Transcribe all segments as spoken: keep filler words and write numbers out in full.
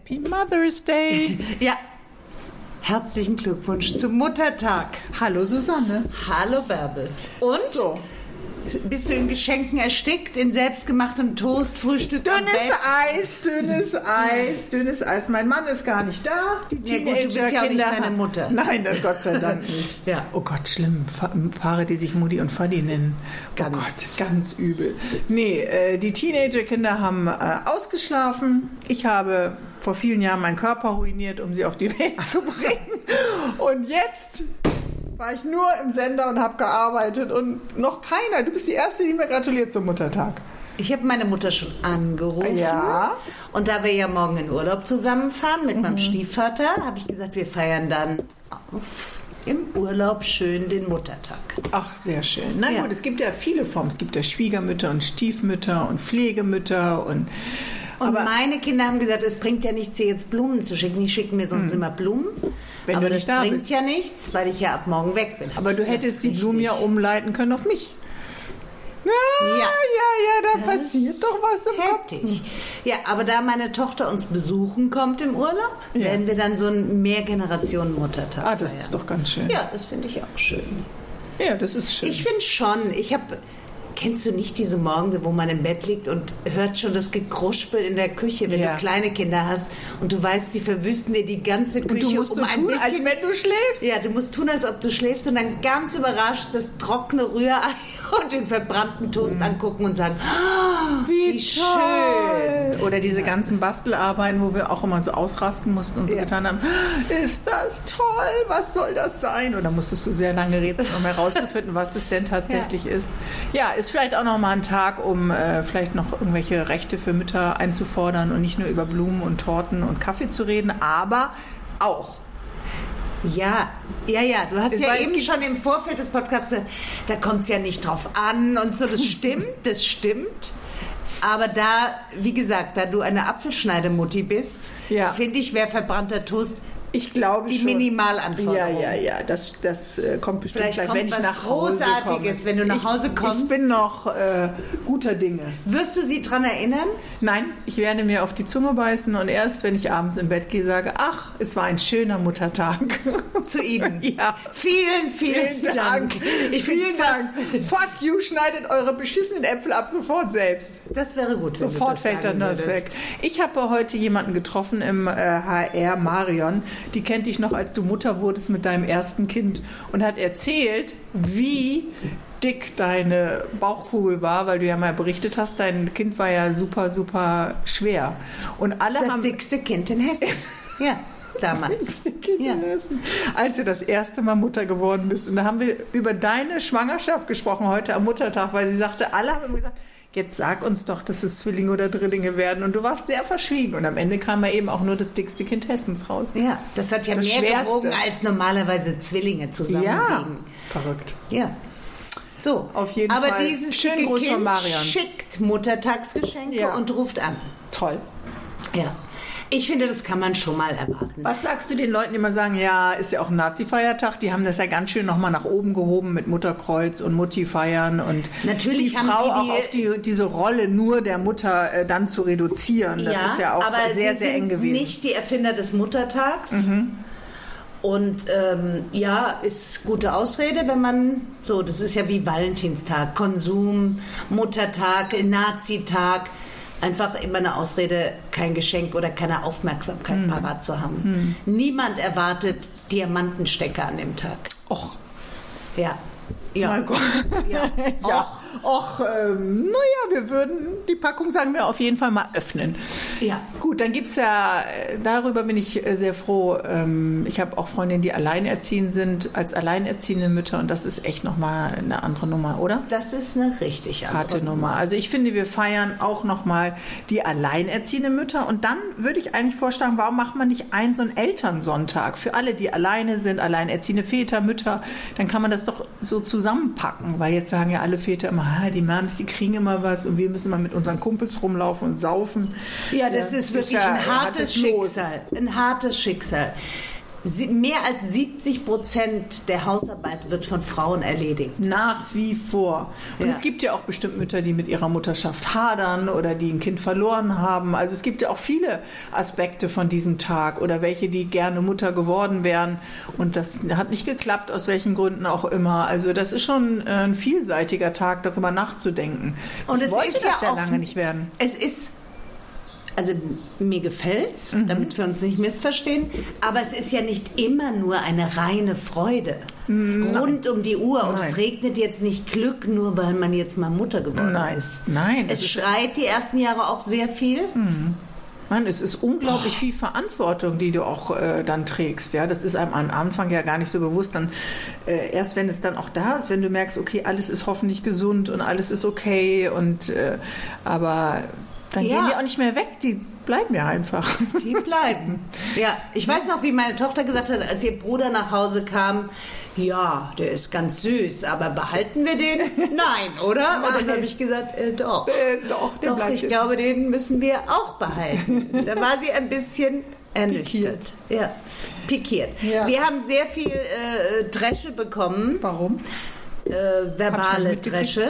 Happy Mother's Day. Ja, herzlichen Glückwunsch zum Muttertag. Hallo Susanne. Hallo Bärbel. Und? So. Bist du in Geschenken erstickt, in selbstgemachtem Toast, Frühstück, Dünnes am Bett? Eis, dünnes Eis, dünnes Eis. Mein Mann ist gar nicht da. Die Ja gut, du bist ja auch nicht seine Mutter. Nein, das Gott sei Dank nicht. Ja. Oh Gott, schlimm. Paare, die sich Mutti und Vati nennen. Ganz. Oh Gott, ganz übel. Nee, äh, die Teenagerkinder haben äh, ausgeschlafen. Ich habe vor vielen Jahren meinen Körper ruiniert, um sie auf die Welt zu bringen. Und jetzt war ich nur im Sender und habe gearbeitet und noch keiner. Du bist die Erste, die mir gratuliert zum Muttertag. Ich habe meine Mutter schon angerufen. Ja. Und da wir ja morgen in Urlaub zusammenfahren mit mhm. meinem Stiefvater, habe ich gesagt, wir feiern dann auf, im Urlaub schön den Muttertag. Ach, sehr schön. Na ja. gut, es gibt ja viele Formen. Es gibt ja Schwiegermütter und Stiefmütter und Pflegemütter und... Und aber meine Kinder haben gesagt, es bringt ja nichts, dir jetzt Blumen zu schicken. Die schicken mir sonst mhm. immer Blumen. Wenn aber du das nicht da bringt bist. ja nichts, weil ich ja ab morgen weg bin. Aber du hättest die Richtig. Blumen ja umleiten können auf mich. Ja, Ja. ja, ja, da Das passiert doch was im hätte Kopf. ich. Ja, aber da meine Tochter uns besuchen kommt im Urlaub, Ja. werden wir dann so einen Mehrgenerationen-Muttertag Ah, das feiern. ist doch ganz schön. Ja, das finde ich auch schön. Ja, das ist schön. Ich finde schon, ich habe... Kennst du nicht diese Morgen, wo man im Bett liegt und hört schon das Gekruspel in der Küche, wenn Ja. du kleine Kinder hast und du weißt, sie verwüsten dir die ganze Küche, und du musst um so ein tun, bisschen... als wenn du schläfst. Ja, du musst tun, als ob du schläfst und dann ganz überrascht das trockene Rührei und den verbrannten Toast mhm. angucken und sagen, oh, Wie, wie toll. schön. Oder diese ganzen Bastelarbeiten, wo wir auch immer so ausrasten mussten und so Ja. getan haben, ist das toll, was soll das sein? Und dann musstest du sehr lange rätseln, um herauszufinden, was es denn tatsächlich ja. ist. Ja, ist vielleicht auch noch mal ein Tag, um äh, vielleicht noch irgendwelche Rechte für Mütter einzufordern und nicht nur über Blumen und Torten und Kaffee zu reden, aber auch. Ja, ja, ja, du hast Es ja war- es eben gibt- schon im Vorfeld des Podcasts gesagt, da kommt es ja nicht drauf an und so, das stimmt, das stimmt. Aber da, wie gesagt, da du eine Apfelschneidemutti bist, Ja. finde ich, wäre verbrannter Toast Ich glaube die schon. Minimalanforderung. Ja, ja, ja, das, das äh, kommt bestimmt Vielleicht gleich, kommt wenn ich was nach Hause Großartiges, komme. wenn du nach ich, Hause kommst. Ich bin noch äh, guter Dinge. Wirst du sie dran erinnern? Nein, ich werde mir auf die Zunge beißen und erst, wenn ich abends im Bett gehe, sage, ach, es war ein schöner Muttertag. Zu Ihnen. Ja. Vielen, vielen, Vielen Dank. Dank. Ich bin Vielen fast, Dank. Fuck you, schneidet eure beschissenen Äpfel ab sofort selbst. Das wäre gut, wenn Sofort du das fällt dann sagen das weg. würdest. Ich habe heute jemanden getroffen im äh, H R, Marion. Die kennt dich noch, als du Mutter wurdest mit deinem ersten Kind und hat erzählt, wie dick deine Bauchkugel war, weil du ja mal berichtet hast, dein Kind war ja super, super schwer. Und alle Das haben... dickste Kind in Hessen. Ja, damals. Ja. Als du das erste Mal Mutter geworden bist. Und da haben wir über deine Schwangerschaft gesprochen, heute am Muttertag, weil sie sagte, alle haben immer gesagt, jetzt sag uns doch, dass es Zwillinge oder Drillinge werden. Und du warst sehr verschwiegen. Und am Ende kam ja eben auch nur das dickste Kind Hessens raus. Ja, das hat ja Das mehr Schwerste. gewogen, als normalerweise Zwillinge zusammen Ja, wiegen. verrückt. Ja. So, Auf jeden aber Fall. dieses Schönen dicke Gruß von Kind Marion. schickt Muttertagsgeschenke Ja. und ruft an. Toll. Ja. Ich finde, das kann man schon mal erwarten. Was sagst du den Leuten, die immer sagen, ja, ist ja auch ein Nazi-Feiertag, die haben das ja ganz schön nochmal nach oben gehoben mit Mutterkreuz und Mutti-Feiern und Natürlich die haben Frau die auch die- auf die, diese Rolle nur der Mutter äh, dann zu reduzieren. Das ist ja auch aber sehr, sie sehr sind eng gewesen. nicht die Erfinder des Muttertags. Und ähm, ja, ist gute Ausrede, wenn man so, das ist ja wie Valentinstag, Konsum, Muttertag, Nazitag. Einfach immer eine Ausrede, kein Geschenk oder keine Aufmerksamkeit Hm. parat zu haben. Niemand erwartet Diamantenstecker an dem Tag. Och, Ja. Ja. mein Gott. Ja. Ja. Och, ähm, naja, wir würden die Packung, sagen wir, auf jeden Fall mal öffnen. Ja. Gut, dann gibt es ja, äh, darüber bin ich äh, sehr froh. Ähm, ich habe auch Freundinnen, die alleinerziehend sind, als alleinerziehende Mütter. Und das ist echt nochmal eine andere Nummer, oder? Das ist eine richtig andere Harte Nummer. Also ich finde, wir feiern auch nochmal die alleinerziehenden Mütter. Und dann würde ich eigentlich vorschlagen, warum macht man nicht einen so einen Elternsonntag für alle, die alleine sind, alleinerziehende Väter, Mütter. Dann kann man das doch so zusammenpacken. Weil jetzt sagen ja alle Väter immer, ah, die Mams, die kriegen immer was und wir müssen mal mit unseren Kumpels rumlaufen und saufen. Ja, das ist wirklich ja ein hartes hartes Los. Schicksal. Ein hartes Schicksal. sie, mehr als siebzig Prozent der Hausarbeit wird von Frauen erledigt. Nach wie vor. Und Ja. es gibt ja auch bestimmt Mütter, die mit ihrer Mutterschaft hadern oder die ein Kind verloren haben. Also es gibt ja auch viele Aspekte von diesem Tag oder welche, die gerne Mutter geworden wären. Und das hat nicht geklappt, aus welchen Gründen auch immer. Also das ist schon ein vielseitiger Tag, darüber nachzudenken. Und ich es wollte ist das ja ja auch, lange nicht werden. Es ist, also mir gefällt's, Mhm. damit wir uns nicht missverstehen, aber es ist ja nicht immer nur eine reine Freude. Rund um die Uhr. Und Nein. es regnet jetzt nicht Glück, nur weil man jetzt mal Mutter geworden Nein. ist. Nein. Es ist- schreit die ersten Jahre auch sehr viel. Mann, es ist unglaublich viel Verantwortung, die du auch äh, dann trägst. Ja, das ist einem am Anfang ja gar nicht so bewusst. Dann äh, erst wenn es dann auch da ist, wenn du merkst, okay, alles ist hoffentlich gesund und alles ist okay und äh, aber dann Ja. gehen die auch nicht mehr weg. Die bleiben ja einfach. Die bleiben. Ja, ich weiß noch, wie meine Tochter gesagt hat, als ihr Bruder nach Hause kam, ja, der ist ganz süß, aber behalten wir den? Nein, oder? Und dann habe ich gesagt, äh, doch. Äh, doch, der Doch, bleibt ich jetzt. glaube, den müssen wir auch behalten. Da war sie ein bisschen ernüchtert. Ja, pikiert. Ja. Wir haben sehr viel äh, Dresche bekommen, Warum? äh, Hab ich verbale nicht mitgekriegt. Dresche.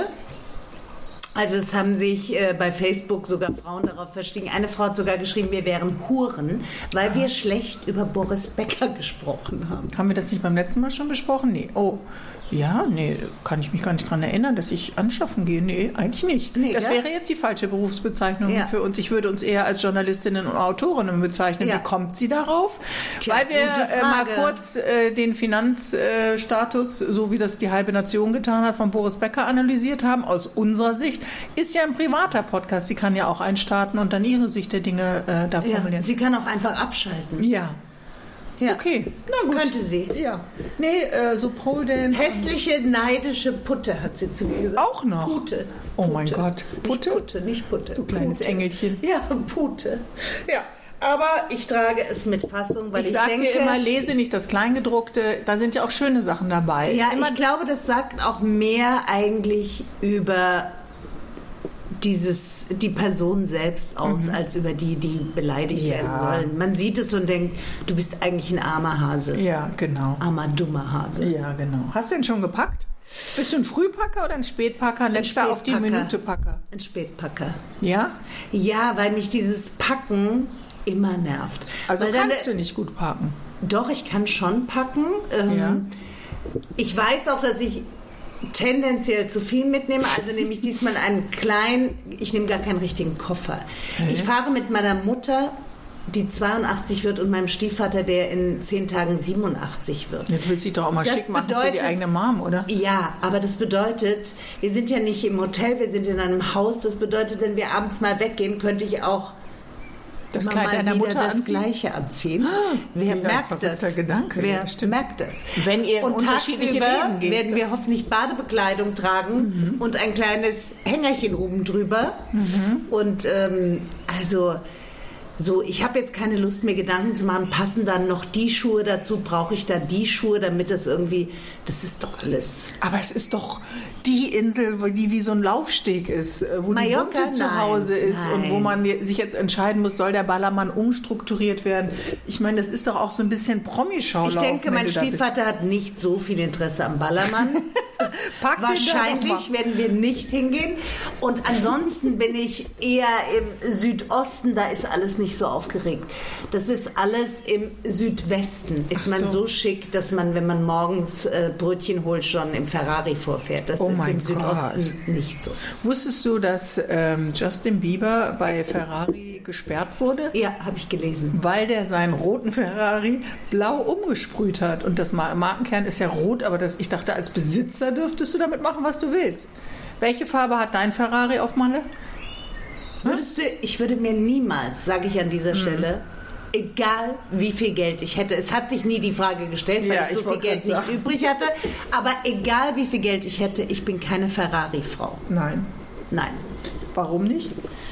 Also es haben sich äh, bei Facebook sogar Frauen darauf verstiegen. Eine Frau hat sogar geschrieben, wir wären Huren, weil wir schlecht über Boris Becker gesprochen haben. Haben wir das nicht beim letzten Mal schon besprochen? Nee. Oh, ja, nee, kann ich mich gar nicht dran erinnern, dass ich anschaffen gehe. Nee, eigentlich nicht. Nee, das gell? wäre jetzt die falsche Berufsbezeichnung Ja. für uns. Ich würde uns eher als Journalistinnen und Autorinnen bezeichnen. Ja. Wie kommt sie darauf? Tja, Weil wir gute äh, mal Frage. kurz äh, den Finanzstatus, so wie das die halbe Nation getan hat, von Boris Becker analysiert haben. Aus unserer Sicht ist ja ein privater Podcast. Sie kann ja auch einstarten und dann ihre Sicht der Dinge äh, da Ja, formulieren. sie kann auch einfach abschalten. Ja. Ja. Okay, na gut. Könnte sie. Ja. Nee, äh, so Pole Dance. Hässliche, neidische Putte, hat sie zu mir gesagt. Auch noch? Pute. Oh Pute. mein Gott. Putte? Nicht Putte, nicht Putte. Du kleines Pute. Engelchen. Ja, Pute. Ja, aber ich trage es mit Fassung, weil Ich ich, sag denke... dir immer, lese nicht das Kleingedruckte, da sind ja auch schöne Sachen dabei. Ja, immer ich glaube, das sagt auch mehr eigentlich über dieses, die Person selbst aus, als über die, die beleidigt Ja. werden sollen. Man sieht es und denkt, du bist eigentlich ein armer Hase. Ja, genau. Armer, dummer Hase. Ja, genau. Hast du denn schon gepackt? Bist du ein Frühpacker oder ein Spätpacker? Letzter auf die Spätpacker. Minute Packer. Ein Spätpacker. Ja? Ja, weil mich dieses Packen immer nervt. Also weil dann, kannst du nicht gut packen. Doch, ich kann schon packen. Ähm, Ja. Ich weiß auch, dass ich tendenziell zu viel mitnehme. Also nehme ich diesmal einen kleinen, ich nehme gar keinen richtigen Koffer. Hä? Ich fahre mit meiner Mutter, die zweiundachtzig wird, und meinem Stiefvater, der in zehn Tagen siebenundachtzig wird. Jetzt willst du dich doch auch mal Das schick machen für die bedeutet- eigene Mom, oder? Ja, aber das bedeutet, wir sind ja nicht im Hotel, wir sind in einem Haus. Das bedeutet, wenn wir abends mal weggehen, könnte ich auch Das immer Kleid mal deiner wieder Mutter das anziehen? Gleiche anziehen. Wer ja, ein merkt verrückter das? Gedanke, Wer ja, stimmt. merkt das? Wenn ihr in und unterschiedliche tagsüber Läden geht. werden wir hoffentlich Badebekleidung tragen Mhm. und ein kleines Hängerchen oben drüber. Mhm. Und ähm, also so, ich habe jetzt keine Lust mehr, Gedanken zu machen, passen dann noch die Schuhe dazu, brauche ich da die Schuhe, damit das irgendwie, das ist doch alles. Aber es ist doch die Insel, wo die wie so ein Laufsteg ist, äh, wo Mallorca? die Bunte zu Nein, Hause ist und nein. wo man je- sich jetzt entscheiden muss, soll der Ballermann umstrukturiert werden. Ich meine, das ist doch auch so ein bisschen Promischaulauf. Ich denke, wenn mein du da bist. Stiefvater hat nicht so viel Interesse am Ballermann. Pack den da Wahrscheinlich doch mal. werden wir nicht hingehen. Und ansonsten bin ich eher im Südosten, da ist alles nicht so aufgeregt. Das ist alles im Südwesten. Ist Ach man so. so schick, dass man, wenn man morgens äh, Brötchen holt, schon im Ferrari vorfährt. Das Oh ist mein im Südosten nicht so. Wusstest du, dass ähm, Justin Bieber bei Ferrari gesperrt wurde? Ja, habe ich gelesen. Weil der seinen roten Ferrari blau umgesprüht hat. Und das Mar- Markenkern ist ja rot, aber das, ich dachte, als Besitzer dürftest du damit machen, was du willst. Welche Farbe hat dein Ferrari auf Malle? Würdest du, ich würde mir niemals, sage ich an dieser Mhm. Stelle, egal wie viel Geld ich hätte, es hat sich nie die Frage gestellt, weil Ja, ich so ich viel wollte Geld gerade nicht sagen. übrig hatte, aber egal wie viel Geld ich hätte, ich bin keine Ferrari-Frau. Nein. Nein. Warum nicht?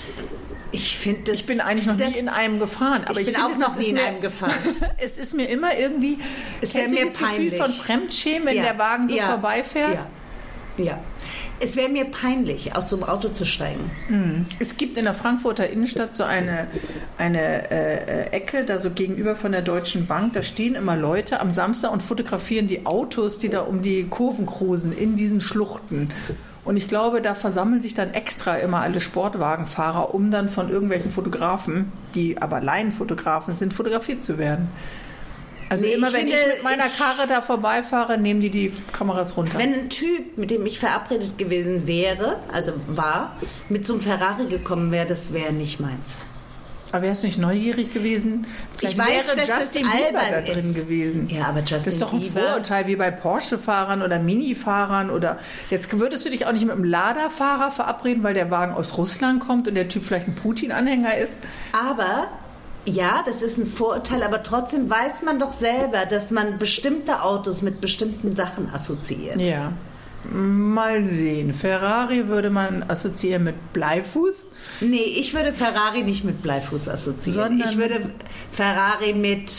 Ich finde das... Ich bin eigentlich noch das, nie in einem gefahren. Aber ich ich bin finde, auch es noch ist nie in mir- einem gefahren. Es ist mir immer irgendwie... Es wäre kennst du mir das Gefühl peinlich. von Fremdschämen, wenn Ja. der Wagen so Ja. vorbeifährt? Ja. Ja. Es wäre mir peinlich, aus so einem Auto zu steigen. Mhm. Es gibt in der Frankfurter Innenstadt so eine, eine äh, Ecke, da so gegenüber von der Deutschen Bank, da stehen immer Leute am Samstag und fotografieren die Autos, die da um die Kurven cruisen, in diesen Schluchten. Und ich glaube, da versammeln sich dann extra immer alle Sportwagenfahrer, um dann von irgendwelchen Fotografen, die aber Laienfotografen sind, fotografiert zu werden. Also nee, immer wenn finde, ich mit meiner ich, Karre da vorbeifahre, nehmen die die Kameras runter. Wenn ein Typ, mit dem ich verabredet gewesen wäre, also war, mit so einem Ferrari gekommen wäre, das wäre nicht meins. Aber wärst du nicht neugierig gewesen? Vielleicht ich weiß, wäre dass Justin das Bieber da drin ist. gewesen. Ja, aber Justin das ist doch ein Bieber. Vorurteil wie bei Porsche-Fahrern oder Mini-Fahrern. Oder jetzt würdest du dich auch nicht mit einem Lada-Fahrer verabreden, weil der Wagen aus Russland kommt und der Typ vielleicht ein Putin-Anhänger ist. Aber ja, das ist ein Vorurteil, aber trotzdem weiß man doch selber, dass man bestimmte Autos mit bestimmten Sachen assoziiert. Ja, mal sehen. Ferrari würde man assoziieren mit Bleifuß? Nee, ich würde Ferrari nicht mit Bleifuß assoziieren. Sondern ich würde Ferrari mit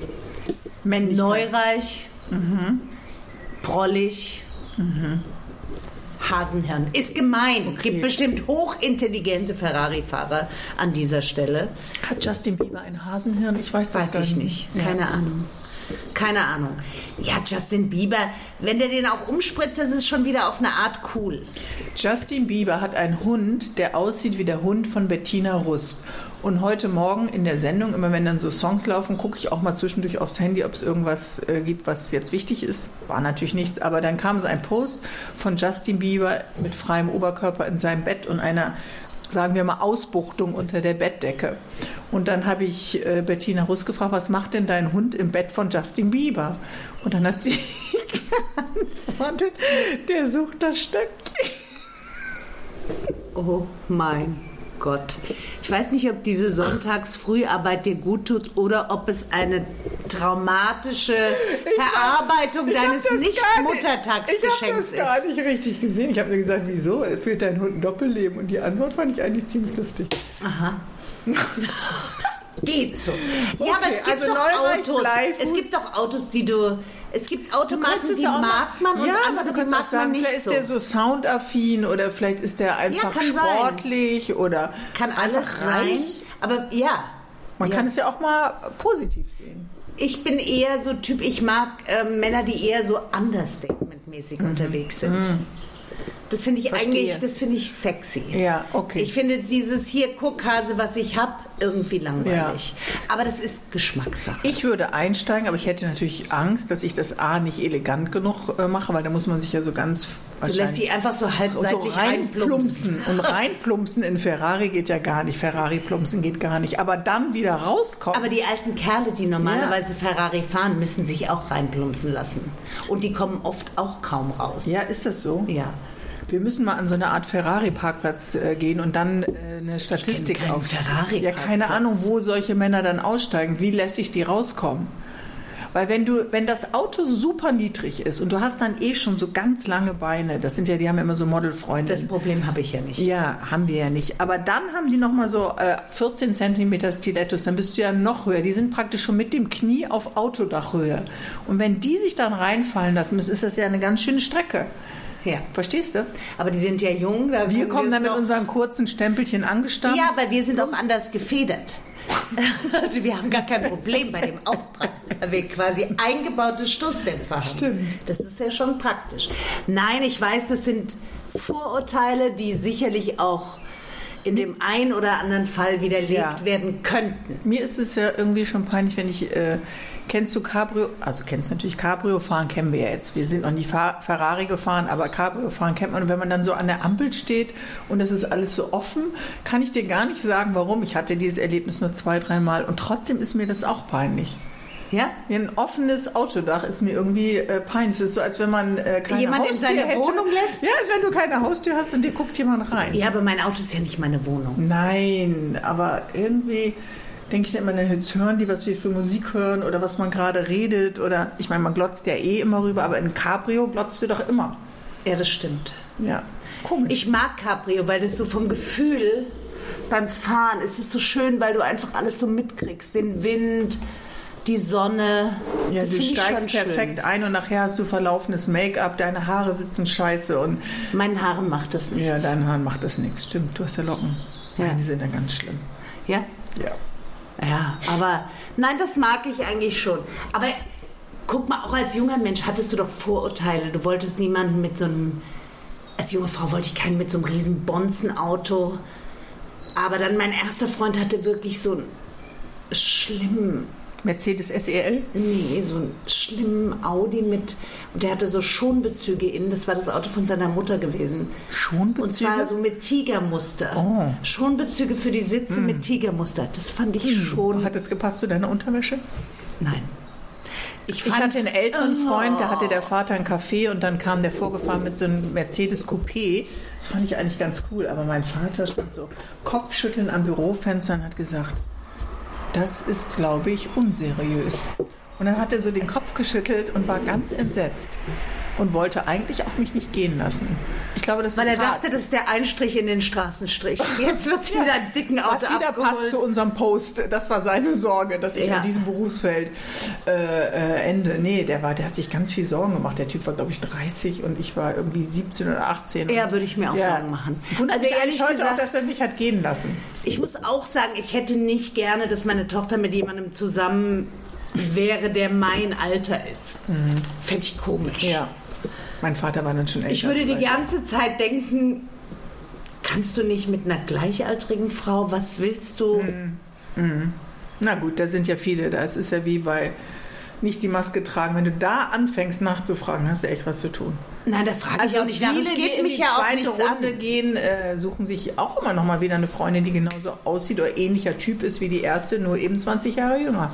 neureich, mhm. prollig, mhm. Hasenhirn. Ist gemein. Okay. Gibt bestimmt hochintelligente Ferrari-Fahrer an dieser Stelle. Hat Justin Bieber ein Hasenhirn? Ich weiß das weiß gar ich nicht. nicht. Keine ja. Ahnung. Keine Ahnung. Ja, Justin Bieber, wenn der den auch umspritzt, das ist schon wieder auf eine Art cool. Justin Bieber hat einen Hund, der aussieht wie der Hund von Bettina Rust. Und heute Morgen in der Sendung, immer wenn dann so Songs laufen, gucke ich auch mal zwischendurch aufs Handy, ob es irgendwas äh, gibt, was jetzt wichtig ist. War natürlich nichts, aber dann kam so ein Post von Justin Bieber mit freiem Oberkörper in seinem Bett und einer, sagen wir mal, Ausbuchtung unter der Bettdecke. Und dann habe ich äh, Bettina Rust gefragt, was macht denn dein Hund im Bett von Justin Bieber? Und dann hat sie geantwortet, der sucht das Stöckchen. Oh mein Gott. Ich weiß nicht, ob diese Sonntagsfrüharbeit dir gut tut oder ob es eine traumatische ich Verarbeitung hab, deines Nicht-Muttertagsgeschenks ist. Ich habe das gar nicht richtig gesehen. Ich habe mir gesagt, wieso? Führt dein Hund ein Doppelleben? Und die Antwort fand ich eigentlich ziemlich lustig. Aha. Geht so. Okay, ja, aber es gibt also doch Autos. Bleifuß. Es gibt doch Autos, die du... Es gibt Automaten, die mag man und ja, andere, die mag sagen, man nicht vielleicht so. Vielleicht ist der so soundaffin oder vielleicht ist der einfach ja, sportlich sein. Oder kann alles sein. Aber ja. Man ja. kann es ja auch mal positiv sehen. Ich bin eher so Typ, ich mag äh, Männer, die eher so understatement-mäßig mhm. unterwegs sind. Mhm. Das finde ich Verstehe. eigentlich, das finde ich sexy. Ja, okay. Ich finde dieses hier, guck Hase, was ich habe, irgendwie langweilig. Ja. Aber das ist Geschmackssache. Ich würde einsteigen, aber ich hätte natürlich Angst, dass ich das A nicht elegant genug äh, mache, weil da muss man sich ja so ganz Du lässt sie einfach so halbseitig so reinplumpsen. Und reinplumpsen in Ferrari geht ja gar nicht. Ferrari-plumpsen geht gar nicht. Aber dann wieder rauskommen. Aber die alten Kerle, die normalerweise ja. Ferrari fahren, müssen sich auch reinplumpsen lassen. Und die kommen oft auch kaum raus. Ja, ist das so? Ja. Wir müssen mal an so eine Art Ferrari-Parkplatz äh, gehen und dann äh, eine Statistik auf. Ferrari-Parkplatz. Ja, keine Ahnung, wo solche Männer dann aussteigen. Wie lässig die rauskommen? Weil wenn du, wenn das Auto super niedrig ist und du hast dann eh schon so ganz lange Beine, das sind ja, die haben ja immer so Modelfreunde. Das Problem habe ich ja nicht. Ja, haben wir ja nicht. Aber dann haben die nochmal so äh, vierzehn Zentimeter Stilettos, dann bist du ja noch höher. Die sind praktisch schon mit dem Knie auf Autodachhöhe. Und wenn die sich dann reinfallen lassen müssen, ist das ja eine ganz schöne Strecke. Ja. Verstehst du? Aber die sind ja jung. Da wir kommen dann mit unserem kurzen Stempelchen angestampft. Ja, aber wir sind auch anders gefedert. Also wir haben gar kein Problem bei dem Aufprall, weil wir quasi eingebaute Stoßdämpfer haben. Stimmt. Das ist ja schon praktisch. Nein, ich weiß, das sind Vorurteile, die sicherlich auch in dem einen oder anderen Fall widerlegt ja. werden könnten. Mir ist es ja irgendwie schon peinlich, wenn ich... Äh, kennst du Cabrio? Also kennst du natürlich Cabrio fahren, kennen wir ja jetzt. Wir sind noch nie Ferrari gefahren, aber Cabrio fahren kennt man. Und wenn man dann so an der Ampel steht und das ist alles so offen, kann ich dir gar nicht sagen, warum. Ich hatte dieses Erlebnis nur zwei, dreimal und trotzdem ist mir das auch peinlich. Ja? Ein offenes Autodach ist mir irgendwie äh, peinlich. Es ist so, als wenn man äh, keine jemand Haustür in seine hätte. Wohnung lässt? Ja, als wenn du keine Haustür hast und dir guckt jemand rein. Ja, aber mein Auto ist ja nicht meine Wohnung. Nein, aber irgendwie denke ich immer, jetzt hören die, was wir für Musik hören oder was man gerade redet. Oder ich meine, man glotzt ja eh immer rüber, aber in Cabrio glotzt du doch immer. Ja, das stimmt. Ja, komisch. Ich mag Cabrio, weil das so vom Gefühl beim Fahren ist es so schön, weil du einfach alles so mitkriegst. Den Wind, die Sonne. Ja, das du finde ich steigst schon perfekt schön. ein und nachher hast du verlaufenes Make-up, deine Haare sitzen scheiße und Meinen Haaren macht das nichts. ja, deinen Haaren macht das nichts. Stimmt, du hast ja Locken. Ja. Nein, die sind dann ganz schlimm. Ja? Ja. Ja, aber nein, das mag ich eigentlich schon. Aber guck mal, auch als junger Mensch hattest du doch Vorurteile. Du wolltest niemanden mit so einem, als junge Frau wollte ich keinen mit so einem riesen Bonzenauto. Aber dann mein erster Freund hatte wirklich so einen schlimmen, Mercedes S E L? nee, so einen schlimmen Audi mit, und der hatte so Schonbezüge innen. Das war das Auto von seiner Mutter gewesen. Schonbezüge? Und zwar so mit Tigermuster. Oh. Schonbezüge für die Sitze mm. mit Tigermuster. Das fand ich mm. schon. Hat das gepasst zu deiner Unterwäsche? Nein. Ich, ich hatte einen älteren oh. Freund, da hatte der Vater ein Café und dann kam der vorgefahren mit so einem Mercedes Coupé. Das fand ich eigentlich ganz cool, aber mein Vater stand so kopfschütteln am Bürofenster und hat gesagt, das ist, glaube ich, unseriös. Und dann hat er so den Kopf geschüttelt und war ganz entsetzt und wollte eigentlich auch mich nicht gehen lassen. Ich glaube, das Weil ist er hart. dachte, das ist der Einstrich in den Straßenstrich. Jetzt wird sie Ja, wieder einen dicken Auto was wieder abgeholt. passt zu unserem Post. Das war seine Sorge, dass ich Ja. in diesem Berufsfeld äh, äh, ende. Nee, der war, der hat sich ganz viel Sorgen gemacht. Der Typ war, glaube ich, dreißig und ich war irgendwie siebzehn oder achtzehn. Ja, würde ich mir auch Ja. Sorgen machen. Wundert Also mich ehrlich eigentlich heute auch, gesagt, dass er mich hat gehen lassen. ich muss auch sagen, ich hätte nicht gerne, dass meine Tochter mit jemandem zusammen wäre, der mein Alter ist. Mhm. Fände ich komisch. Ja. Mein Vater war dann schon älter. Ich würde die als ich. ganze Zeit denken, kannst du nicht mit einer gleichaltrigen Frau, was willst du? Mhm. Mhm. Na gut, da sind ja viele. Das ist ja wie bei nicht die Maske tragen. Wenn du da anfängst nachzufragen, hast du echt was zu tun. Nein, da frage ich Also auch nicht nach. viele, Es die geht in mich die ja auch zweite nichts Runde an. gehen, äh, suchen sich auch immer noch mal wieder eine Freundin, die genauso aussieht oder ähnlicher Typ ist wie die erste, nur eben zwanzig Jahre jünger.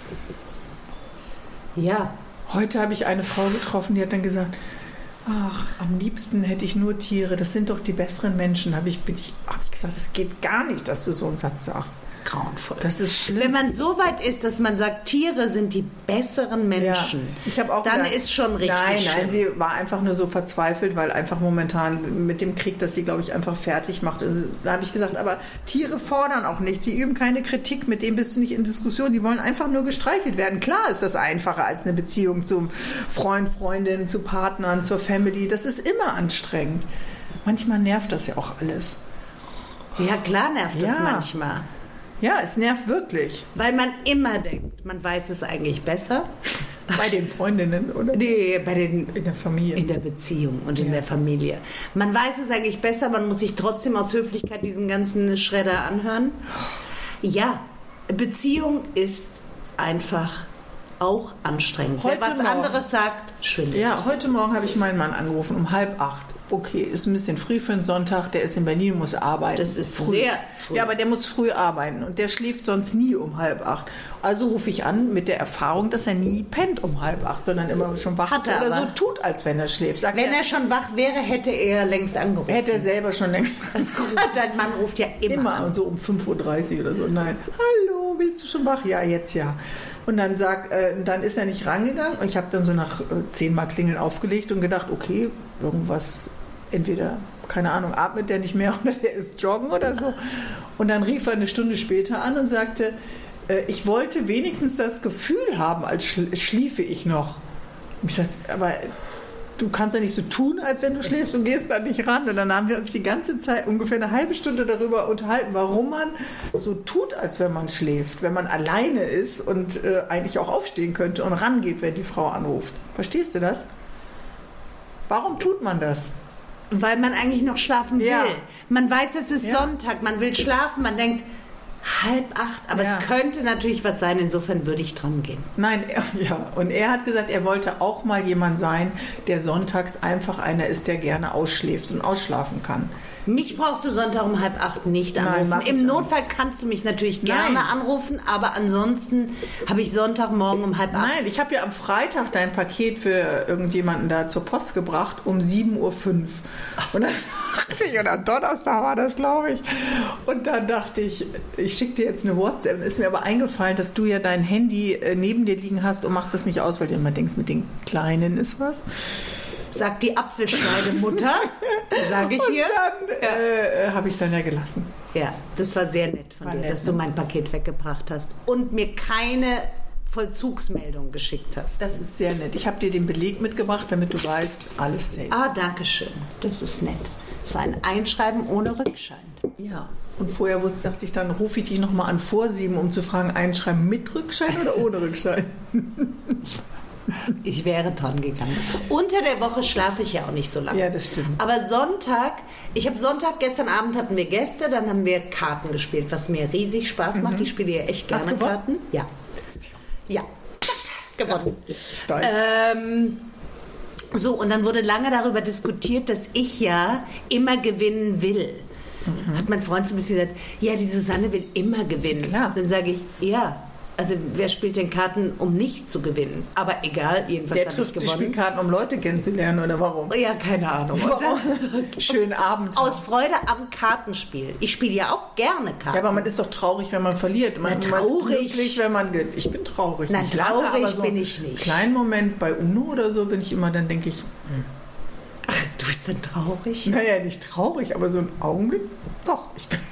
Ja. Heute habe ich eine Frau getroffen, die hat dann gesagt, ach, am liebsten hätte ich nur Tiere, das sind doch die besseren Menschen. Habe ich, bin ich, hab ich gesagt, es geht gar nicht, dass du so einen Satz sagst. Grauenvoll. Das ist schlimm. Wenn man so weit ist, dass man sagt, Tiere sind die besseren Menschen, Ja, ich habe auch dann gedacht, ist schon richtig Nein, schlimm. nein, sie war einfach nur so verzweifelt, weil einfach momentan mit dem Krieg, das sie, glaube ich, einfach fertig macht. Und da habe ich gesagt, aber Tiere fordern auch nicht. Sie üben keine Kritik, mit denen bist du nicht in Diskussion. Die wollen einfach nur gestreichelt werden. Klar ist das einfacher als eine Beziehung zum Freund, Freundin, zu Partnern, zur Family. Das ist immer anstrengend. Manchmal nervt das ja auch alles. Ja, klar nervt Ja. es manchmal. Ja, es nervt wirklich. Weil man immer denkt, man weiß es eigentlich besser. Bei den Freundinnen, oder? Nee, bei den, In der Familie. in der Beziehung und in Ja. der Familie. Man weiß es eigentlich besser, man muss sich trotzdem aus Höflichkeit diesen ganzen Schredder anhören. Ja, Beziehung ist einfach auch anstrengend. Heute Wer was noch. anderes sagt, schwindelt. Ja, heute Morgen habe ich meinen Mann angerufen um halb acht. Okay, ist ein bisschen früh für einen Sonntag, der ist in Berlin, muss arbeiten. Das ist früh. sehr früh. Ja, aber der muss früh arbeiten und der schläft sonst nie um halb acht. Also rufe ich an mit der Erfahrung, dass er nie pennt um halb acht, sondern immer schon wach Hat ist er oder aber. so tut, als wenn er schläft. Sagt Wenn er, er schon wach wäre, hätte er längst angerufen. hätte er selber schon längst Dein Mann ruft ja immer, immer an. und so um fünf Uhr dreißig oder so. Nein, hallo, bist du schon wach? Ja, jetzt ja. Und dann, sagt, äh, dann ist er nicht rangegangen und ich habe dann so nach äh, zehnmal Klingeln aufgelegt und gedacht, okay, irgendwas, entweder, keine Ahnung, atmet der nicht mehr oder der ist joggen oder so. Und dann rief er eine Stunde später an und sagte, äh, ich wollte wenigstens das Gefühl haben, als schl- schliefe ich noch. Und ich sagte, aber du kannst ja nicht so tun, als wenn du schläfst und gehst da nicht ran. Und dann haben wir uns die ganze Zeit ungefähr eine halbe Stunde darüber unterhalten, warum man so tut, als wenn man schläft, wenn man alleine ist und äh, eigentlich auch aufstehen könnte und rangeht, wenn die Frau anruft. Verstehst du das? Warum tut man das? Weil man eigentlich noch schlafen will. Ja. Man weiß, es ist Ja. Sonntag, man will schlafen, man denkt, halb acht, aber Ja. es könnte natürlich was sein, insofern würde ich dran gehen. Nein, er, ja. Und er hat gesagt, er wollte auch mal jemand sein, der sonntags einfach einer ist, der gerne ausschläft und ausschlafen kann. Mich brauchst du Sonntag um halb acht nicht Nein, anrufen. mach ich Im auch Notfall kannst du mich natürlich gerne Nein. anrufen, aber ansonsten habe ich Sonntagmorgen um halb acht. Nein, ich habe ja am Freitag dein Paket für irgendjemanden da zur Post gebracht um sieben Uhr fünf. Und dann dachte ich, oder Donnerstag war das, glaube ich. Und dann dachte ich, ich schicke dir jetzt eine WhatsApp. Ist mir aber eingefallen, dass du ja dein Handy äh, neben dir liegen hast und machst das nicht aus, weil du immer denkst, mit den Kleinen ist was. Sagt die Apfelschneidemutter, sage ich Und hier. dann äh, habe ich es dann ja gelassen. Ja, das war sehr nett von War dir, nett, dass du ne? mein Paket weggebracht hast und mir keine Vollzugsmeldung geschickt hast. Das ist sehr nett. Ich habe dir den Beleg mitgebracht, damit du weißt, alles safe. Ah, danke schön. Das ist nett. Es war ein Einschreiben ohne Rückschein. Ja. Und vorher wusste, dachte ich, dann rufe ich dich nochmal an vor sieben, um zu fragen, Einschreiben mit Rückschein oder ohne Rückschein? Ich wäre dran gegangen. Unter der Woche schlafe ich ja auch nicht so lange. Ja, das stimmt. Aber Sonntag, ich habe Sonntag, gestern Abend hatten wir Gäste, dann haben wir Karten gespielt, was mir riesig Spaß macht. Mhm. Ich spiele ja echt gerne Karten. Ja. Ja. Gewonnen. Stolz. Ähm, so, und dann wurde lange darüber diskutiert, dass ich ja immer gewinnen will. Mhm. Hat mein Freund so ein bisschen gesagt, ja, die Susanne will immer gewinnen. Klar. Dann sage ich, ja. Also wer spielt denn Karten, um nicht zu gewinnen? Aber egal, jedenfalls habe ich gewonnen. Der trifft Spielkarten, um Leute kennenzulernen, oder warum? Ja, keine Ahnung. Warum? Schönen Abend. Aus Freude am Kartenspiel. Ich spiele ja auch gerne Karten. Ja, aber man ist doch traurig, wenn man verliert. Man, Na, traurig. Man ist glücklich, wenn man gewinnt. Ich bin traurig. Nein, nicht traurig lange, aber so bin ich nicht. Kleinen Moment bei UNO oder so bin ich immer, dann denke ich... Hm. Ach, du bist dann traurig? Naja, nicht traurig, aber so einen Augenblick, doch, ich bin...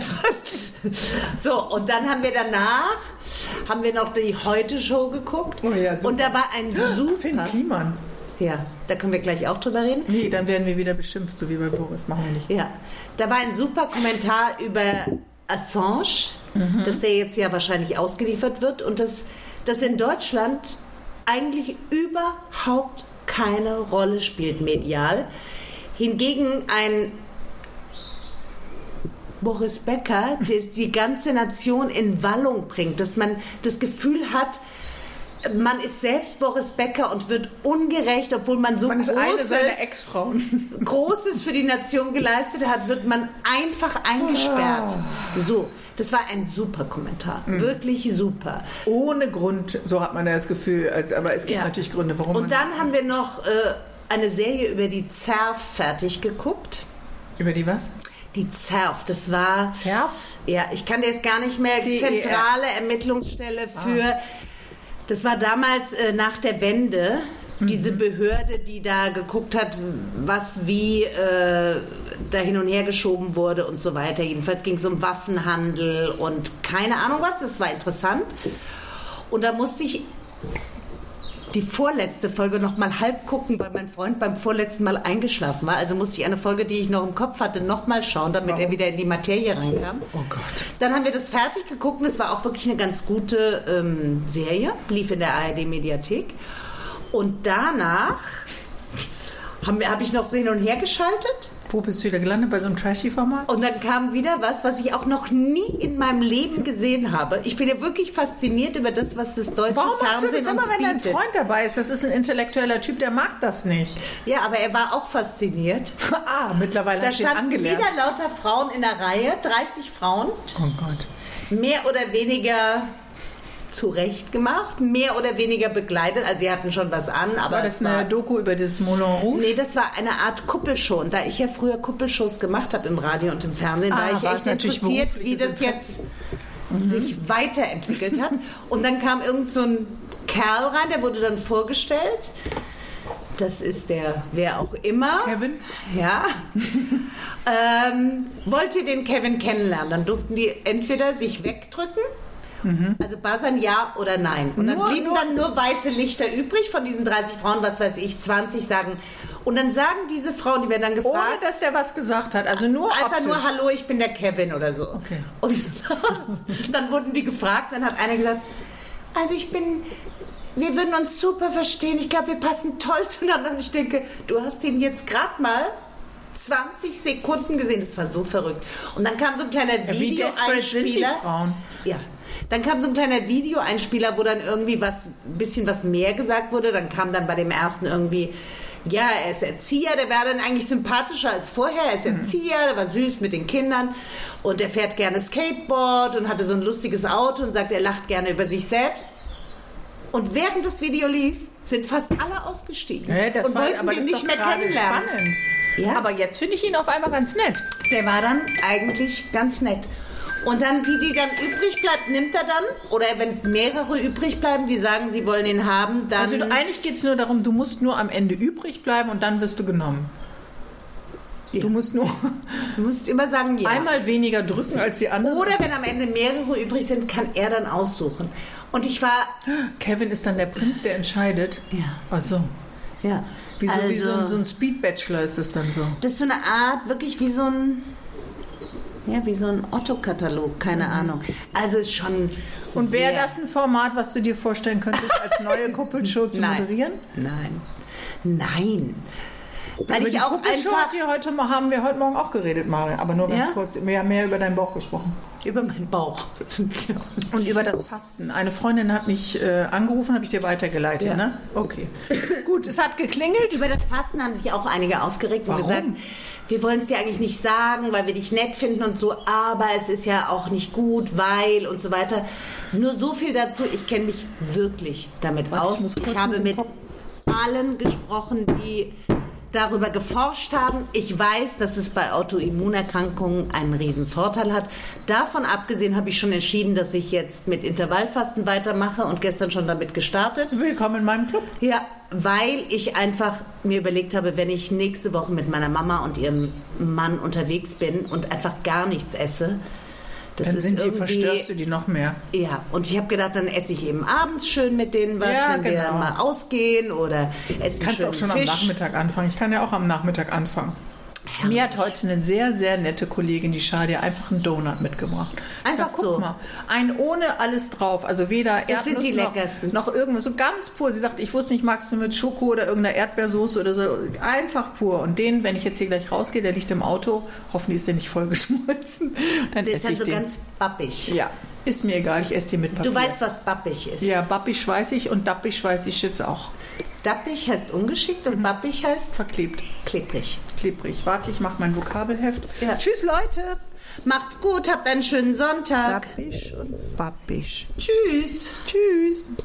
So, und dann haben wir danach, haben wir noch die Heute-Show geguckt. Oh ja, und da war ein super... Finn Kliman. Ja, da können wir gleich auch drüber reden. Nee, dann werden wir wieder beschimpft, so wie bei Boris. Machen wir nicht. Ja, da war ein super Kommentar über Assange, mhm. dass der jetzt ja wahrscheinlich ausgeliefert wird und dass das in Deutschland eigentlich überhaupt keine Rolle spielt medial. Hingegen ein Boris Becker, der die ganze Nation in Wallung bringt, dass man das Gefühl hat, man ist selbst Boris Becker und wird ungerecht, obwohl man so man ist Großes, eine seiner Ex-Frauen. Großes für die Nation geleistet hat, wird man einfach eingesperrt. So, das war ein super Kommentar, mhm. wirklich super. Ohne Grund, so hat man ja das Gefühl, als, aber es gibt ja. natürlich Gründe, warum Und man... dann haben wir noch äh, eine Serie über die Z E R F fertig geguckt. Über die was? Die Z E R F, das war... Z E R F? Ja, ich kann dir jetzt gar nicht mehr... C E R Zentrale Ermittlungsstelle für... Ah. Das war damals äh, nach der Wende, mhm. diese Behörde, die da geguckt hat, was wie äh, da hin und her geschoben wurde und so weiter. Jedenfalls ging es um Waffenhandel und keine Ahnung was, das war interessant. Und da musste ich die vorletzte Folge noch mal halb gucken, weil mein Freund beim vorletzten Mal eingeschlafen war. Also musste ich eine Folge, die ich noch im Kopf hatte, noch mal schauen, damit Warum? er wieder in die Materie reinkam. Oh Gott. Dann haben wir das fertig geguckt und es war auch wirklich eine ganz gute ähm, Serie, lief in der A R D-Mediathek. Und danach habe hab ich noch so hin und her geschaltet. Wo bist du wieder gelandet? Bei so einem Trashy-Format? Und dann kam wieder was, was ich auch noch nie in meinem Leben gesehen habe. Ich bin ja wirklich fasziniert über das, was das deutsche Warum Fernsehen uns bietet. Warum machst du das immer, wenn dein Freund dabei ist? Das ist ein intellektueller Typ, der mag das nicht. Ja, aber er war auch fasziniert. Ah, mittlerweile hast du ihn angelernt. Da standen wieder lauter Frauen in der Reihe, dreißig Frauen. Oh Gott. Mehr oder weniger... zurecht gemacht, mehr oder weniger begleitet. Also sie hatten schon was an. Aber war das eine war, Doku über das Moulin Rouge? Nee, das war eine Art Kuppelshow. Und da ich ja früher Kuppelshows gemacht habe im Radio und im Fernsehen, ah, war ich echt interessiert, wie das jetzt mhm. sich weiterentwickelt hat. Und dann kam irgend so ein Kerl rein, der wurde dann vorgestellt. Das ist der, wer auch immer. Kevin? Ja. ähm, wollte den Kevin kennenlernen. Dann durften die entweder sich wegdrücken, Mhm. also buzzern ja oder nein. Und dann nur, blieben nur, dann nur weiße Lichter übrig von diesen dreißig Frauen, was weiß ich, zwanzig sagen. Und dann sagen diese Frauen, die werden dann gefragt. Ohne, dass der was gesagt hat, also nur einfach optisch. nur, hallo, ich bin der Kevin oder so. Okay. Und dann wurden die gefragt, dann hat einer gesagt, also ich bin, wir würden uns super verstehen, ich glaube, wir passen toll zueinander. Und ich denke, du hast ihn jetzt gerade mal zwanzig Sekunden gesehen, das war so verrückt. Und dann kam so ein kleiner ja, Videoeinspieler. Ja. Dann kam so ein kleiner Videoeinspieler, wo dann irgendwie was, ein bisschen was mehr gesagt wurde. Dann kam dann bei dem ersten irgendwie, ja, er ist Erzieher, der war dann eigentlich sympathischer als vorher. Er ist Erzieher, der war süß mit den Kindern und er fährt gerne Skateboard und hatte so ein lustiges Auto und sagt, er lacht gerne über sich selbst. Und während das Video lief, sind fast alle ausgestiegen ja, das und war, wollten aber den das nicht mehr kennenlernen. Spannend. Ja? Aber jetzt finde ich ihn auf einmal ganz nett. Der war dann eigentlich ganz nett. Und dann die, die dann übrig bleibt, nimmt er dann. Oder wenn mehrere übrig bleiben, die sagen, sie wollen ihn haben, dann... Also eigentlich geht es nur darum, du musst nur am Ende übrig bleiben und dann wirst du genommen. Ja. Du musst nur du musst immer sagen, ja. einmal weniger drücken als die anderen. Oder wenn am Ende mehrere übrig sind, kann er dann aussuchen. Und ich war... Kevin ist dann der Prinz, der entscheidet? Ja. Also... Ja. Wie so, also, wie so, ein, so ein Speed-Bachelor ist es dann so. Das ist so eine Art, wirklich wie so ein... Ja, wie so ein Otto-Katalog, keine mhm. Ahnung. Also ist schon... Und wäre das ein Format, was du dir vorstellen könntest, als neue Kuppelshow zu Nein. moderieren? Nein. Nein. Weil über ich die auch Kuppelshow einfach... hat die heute, haben wir heute Morgen auch geredet, Maria. Aber nur ganz ja? kurz. Wir haben mehr über deinen Bauch gesprochen. Über meinen Bauch. Und über das Fasten. Eine Freundin hat mich äh, angerufen, habe ich dir weitergeleitet, ja. ne? Okay. Gut, es hat geklingelt. Über das Fasten haben sich auch einige aufgeregt und Warum? gesagt, wir wollen es dir eigentlich nicht sagen, weil wir dich nett finden und so, aber es ist ja auch nicht gut, weil und so weiter. Nur so viel dazu, ich kenne mich wirklich damit Warte, aus. Ich, ich habe mit Kopf. allen gesprochen, die darüber geforscht haben. Ich weiß, dass es bei Autoimmunerkrankungen einen riesen Vorteil hat. Davon abgesehen habe ich schon entschieden, dass ich jetzt mit Intervallfasten weitermache und gestern schon damit gestartet. Willkommen in meinem Club. Ja, weil ich einfach mir überlegt habe, wenn ich nächste Woche mit meiner Mama und ihrem Mann unterwegs bin und einfach gar nichts esse, das dann ist sind die, irgendwie, verstörst du die noch mehr. Ja, und ich habe gedacht, dann esse ich eben abends schön mit denen was, ja, wenn genau. wir mal ausgehen oder essen Kannst schön auch schon Fisch. am Nachmittag anfangen. Ich kann ja auch am Nachmittag anfangen. Herrlich. Mir hat heute eine sehr, sehr nette Kollegin, die Shadia, einfach einen Donut mitgebracht. Einfach sag, guck so. mal, ein ohne alles drauf, also weder Das sind die Erdnuss leckersten. noch, noch irgendwas, so ganz pur. Sie sagt, ich wusste nicht, magst du mit Schoko oder irgendeiner Erdbeersoße oder so, einfach pur. Und den, wenn ich jetzt hier gleich rausgehe, der liegt im Auto, hoffentlich ist der nicht vollgeschmolzen, dann Der esse ist halt ich so den. ganz bappig. Ja, ist mir egal, ich esse den mit Papier. Du weißt, was bappig ist. Ja, bappig weiß ich und dappig weiß ich jetzt auch. Dappig heißt ungeschickt und bappig heißt Verklebt. klebrig. Klebrig. Warte, ich mache mein Vokabelheft. Ja. Tschüss, Leute. Macht's gut, habt einen schönen Sonntag. Dappisch und babbisch. Tschüss. Tschüss.